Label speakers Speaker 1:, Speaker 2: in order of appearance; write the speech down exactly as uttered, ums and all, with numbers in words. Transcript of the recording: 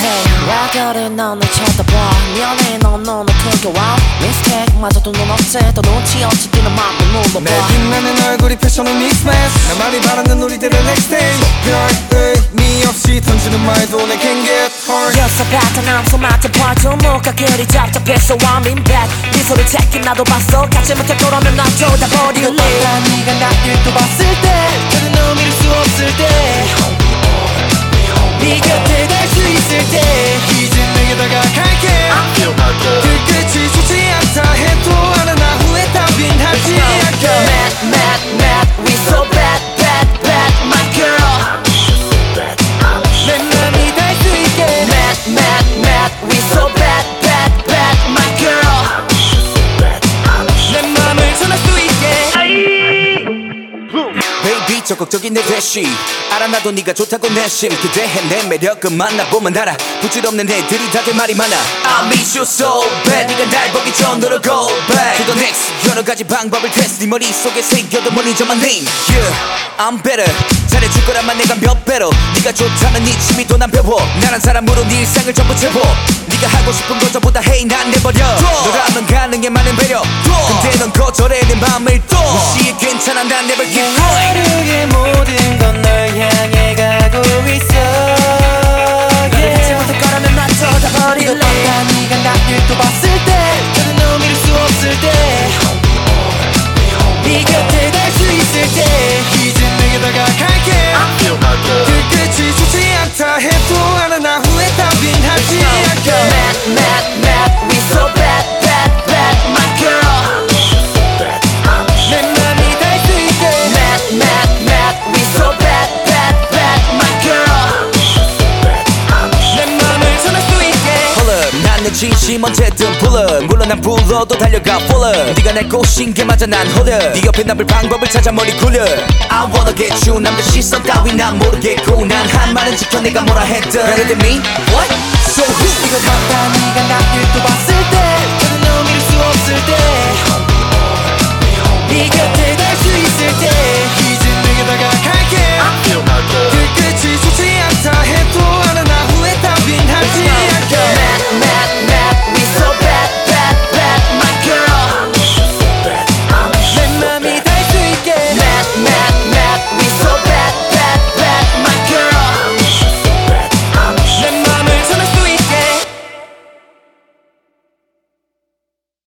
Speaker 1: Hey 라결에 넌 날 쳐다봐 미안해 넌 너무 특이와 Mistake 마저도 눈 없애 더 눈치 없이 뛰는 맘을 물어봐
Speaker 2: 내 빛나는 얼굴이 패션은 익스프레스 나만이 바라는 우리들의 next stage 별 의미 없이 던지는 말도 내 can get hurt
Speaker 1: 여섯 같은 암소 맡은 벌써 뭐가 그리 답답해서 I'm in bed 네 소리 찾긴 나도 봤어 같이 못해 돌아오면 나 쏟아버리고 네 네가 나를 또 봤을 때 그는 너 믿을 수 없을 때 네 곁에 갈 수 있을 때
Speaker 2: 이젠 내게 다가갈게 그 끝이 좋지 않다 해도 알아 나 후회 따윈 하지 않게
Speaker 1: Mad, mad, mad, we so bad, bad, bad, my girl
Speaker 2: 내 맘이 닿을 수 있게
Speaker 1: Mad, mad, mad, we so bad, bad, bad, my girl
Speaker 2: 내 맘을 전할 수 있게
Speaker 3: Baby 적극적인 내 대시 알아 나도 네가 좋다고 내심 기대해 내 매력은 만나보면 알아 부질없는 애들이 다들 말이 많아 I miss you so bad 네가 날 보기 전으로 go back to the next 여러 가지 방법을 테스트 네 머릿속에 새겨도 멀리 저만 name Yeah I'm better 잘해줄 거라만 내가 몇 배로 네가 좋다면 네 취미도 난 배워 나란 사람으로 네 일상을 전부 채워 네가 하고 싶은 거 전부 다 hey 난 내버려 너라면 가능해 많은 배려 근데 넌 거절해 내 맘을 또 무시해 괜찮아 난 never keep going
Speaker 2: 하루의 모든 건 널 향해 가고 있어
Speaker 1: 너를 잊지 못할 거라면 나 쳐다버릴래
Speaker 2: 이거 봐 네가 나를 또 봤을 때 저는 너 믿을 수 없을 때
Speaker 1: 네 곁에 갈 수 있을 때
Speaker 2: 이젠 내게 다가갈게 그 끝이 좋지 않다 해도 알아 나 후회 따윈 하지 않게
Speaker 1: Mad, mad, mad, we so bad, bad, bad, my girl
Speaker 2: 내 맘이 닿을 수 있게
Speaker 1: Mad, mad, mad, we so bad, bad, bad, my girl
Speaker 2: 내 맘을 전할 수 있게
Speaker 3: Pull up 난 내 진심 언제든 pull up 물론 난 불러도 달려가 full up 네가 날 꼬신 게 맞아 난 hold up 네 옆에 남을 방법을 찾아 머리 굴려 I wanna get you 남들 시선 따위 난 모르겠고 난 한 말은 지켜 내가 뭐라 했든 Better than me? What? So who?
Speaker 2: 이거 봐 네가 나를 또 봤을 때 저는 너 믿을 수 없을 때